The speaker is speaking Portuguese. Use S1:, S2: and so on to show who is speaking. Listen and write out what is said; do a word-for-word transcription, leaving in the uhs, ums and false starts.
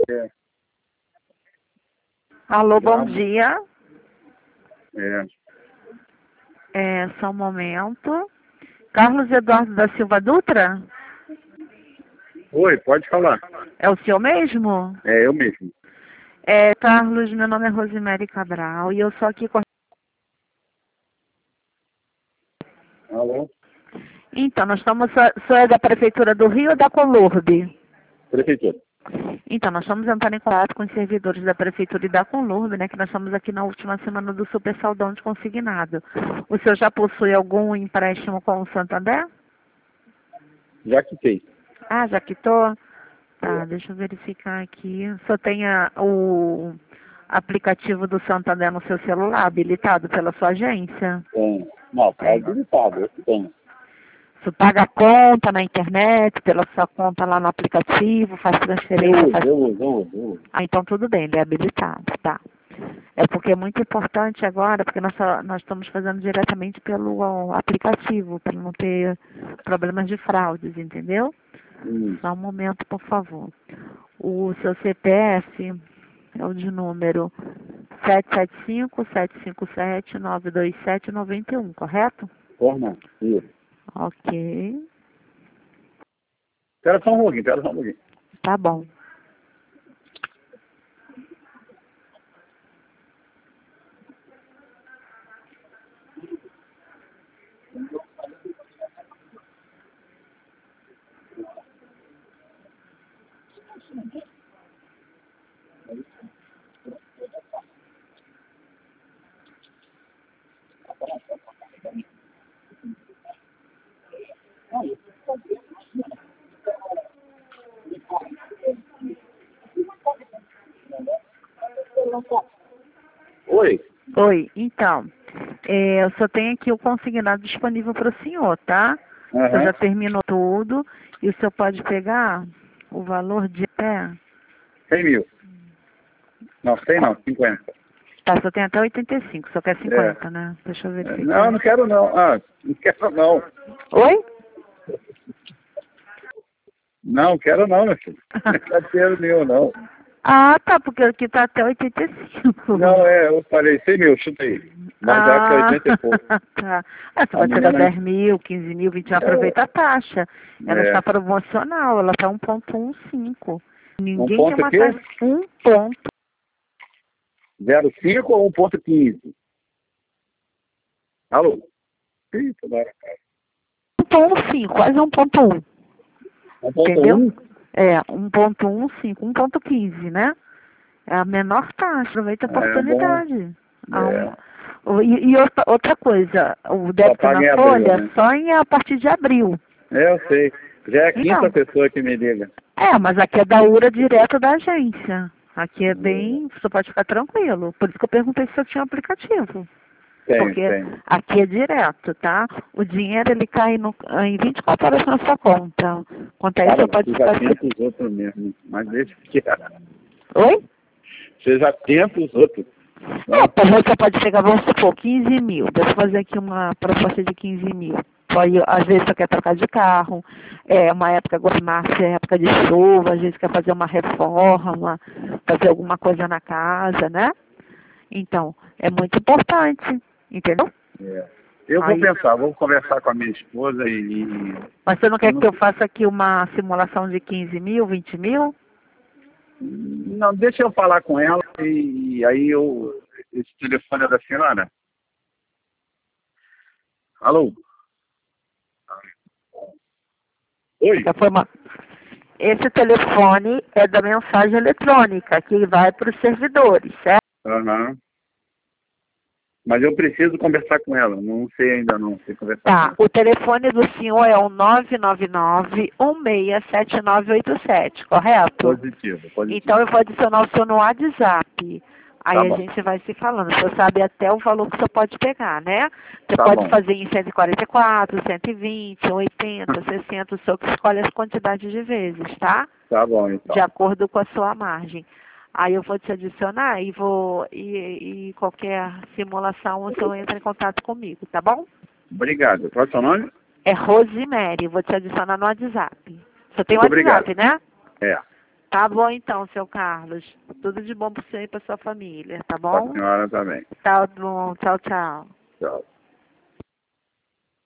S1: É.
S2: Alô, bom
S1: Vamos.
S2: dia.
S1: É.
S2: É, só um momento. Carlos Eduardo da Silva Dutra?
S1: Oi, pode falar.
S2: É o senhor mesmo?
S1: É eu mesmo.
S2: É, Carlos, meu nome é Rosemary Cabral e eu sou aqui com...
S1: Alô?
S2: Então, nós estamos... O senhor é da Prefeitura do Rio ou da Conlurb?
S1: Prefeitura.
S2: Então, nós estamos entrando em contato com os servidores da Prefeitura e da Conlurb, né? Que nós estamos aqui na última semana do Super Saldão de Consignado. O senhor já possui algum empréstimo com o Santander?
S1: Já quitei.
S2: Ah, já quitou? Tá,
S1: É.
S2: deixa eu verificar aqui. O senhor tem a- o aplicativo do Santander no seu celular, habilitado pela sua agência?
S1: Tem. Não, tá
S2: Tem.
S1: habilitado, eu que tenho.
S2: Você paga a conta na internet, pela sua conta lá no aplicativo, faz
S1: Eu
S2: transferência,
S1: uso,
S2: faz...
S1: eu uso, eu uso, eu uso.
S2: Ah, então tudo bem, ele é habilitado, tá. É porque é muito importante agora, porque nós, só- nós estamos fazendo diretamente pelo ó, aplicativo, para não ter problemas de fraudes, entendeu?
S1: Hum.
S2: Só um momento, por favor. O seu C P F é o de número sete sete cinco, sete cinco sete, nove dois sete, nove um, correto?
S1: Forma? Isso.
S2: Ok,
S1: Espera só um pouquinho, espera só um pouquinho.
S2: tá bom.
S1: Oi.
S2: Oi, então, é, eu só tenho aqui o consignado disponível para o senhor, tá? O senhor
S1: Aham.
S2: já terminou tudo e o senhor pode pegar o valor de até...
S1: cem mil. Não, cem não, cinquenta.
S2: Tá, só tem até oitenta e cinco, só quer
S1: É.
S2: cinquenta, né? Deixa eu
S1: É,
S2: verificar.
S1: Não, não quero não. Ah, não quero não.
S2: Oi?
S1: Não, quero não, meu filho. Não quero dinheiro nenhum, não.
S2: Ah, tá, porque aqui tá até oitenta e cinco.
S1: Não, é, eu falei cem mil, chuta aí. Mas já que é
S2: Ah,
S1: oitenta e pouco.
S2: tá. Ah, você
S1: A
S2: pode pegar
S1: menina...
S2: dez mil, quinze mil, vinte mil,
S1: É,
S2: aproveita a taxa. Ela está
S1: é.
S2: promocional, ela tá um ponto quinze.
S1: Um
S2: Ninguém tem
S1: ponto
S2: uma
S1: aqui?
S2: taxa um ponto.
S1: zero vírgula cinco ou um ponto quinze? Alô? Eita, cara.
S2: um ponto cinco, quase um ponto um.
S1: um ponto
S2: Entendeu?
S1: um?
S2: É, um ponto quinze, um ponto quinze, né? É a menor taxa, aproveita a
S1: É bom.
S2: oportunidade. Ah,
S1: É.
S2: um- E, e outra, outra coisa, o
S1: Só
S2: débito
S1: paga
S2: na
S1: em abril,
S2: folha
S1: né?
S2: só em a partir de abril.
S1: É, eu sei. Já é a quinta
S2: Então,
S1: pessoa que me liga.
S2: é, mas aqui é da U R A direto da agência. Aqui é
S1: É.
S2: bem, você pode ficar tranquilo. Por isso que eu perguntei se eu tinha um aplicativo.
S1: Tem,
S2: Porque
S1: tem.
S2: aqui é direto, tá? O dinheiro ele cai no, em vinte e quatro horas na sua conta. Quanto a isso,
S1: Cara,
S2: você pode
S1: você já
S2: ficar...
S1: tenta os outros mesmo. Mas deixa que...
S2: Oi?
S1: Você já tenta os outros.
S2: É, por exemplo, você pode pegar, vamos supor, quinze mil. Deixa eu fazer aqui uma proposta de quinze mil. Pode, às vezes você quer trocar de carro, é uma época, agora março é época de chuva, às vezes quer fazer uma reforma, fazer alguma coisa na casa, né? Então, é muito importante, entendeu?
S1: É. Eu vou
S2: Aí,
S1: pensar, vou conversar com a minha esposa e...
S2: mas você não
S1: eu
S2: quer
S1: não,
S2: que eu faça aqui uma simulação de quinze mil, vinte mil?
S1: não, deixa eu falar com ela e, e aí eu... Esse telefone é da senhora? Alô? Oi?
S2: Já foi uma... Esse telefone é da mensagem eletrônica, que vai para os servidores, certo?
S1: Aham. Mas eu preciso conversar com ela. Não sei ainda não. Sei conversar com
S2: Tá,
S1: ela.
S2: o telefone do senhor é o nove nove nove, um seis sete nove oito sete, correto?
S1: Positivo, positivo.
S2: Então eu vou adicionar o senhor no WhatsApp.
S1: Tá
S2: Aí a
S1: bom.
S2: gente vai se falando. Você sabe até o valor que você pode pegar, né? Você
S1: Tá
S2: pode
S1: bom.
S2: fazer em cento e quarenta e quatro, cento e vinte, oitenta, sessenta, o senhor que escolhe as quantidades de vezes, tá?
S1: Tá bom, então.
S2: De acordo com a sua margem. Aí eu vou te adicionar e vou e, e qualquer simulação o senhor entra em contato comigo, tá bom?
S1: Obrigado. Qual é o seu nome?
S2: É Rosemary, vou te adicionar no WhatsApp. Você tem
S1: Muito
S2: WhatsApp,
S1: obrigado.
S2: né?
S1: É.
S2: Tá bom então, seu Carlos. Tudo de bom para você e para sua família, tá
S1: Para a
S2: bom?
S1: senhora também.
S2: Tá bom. Tchau, tchau.
S1: Tchau.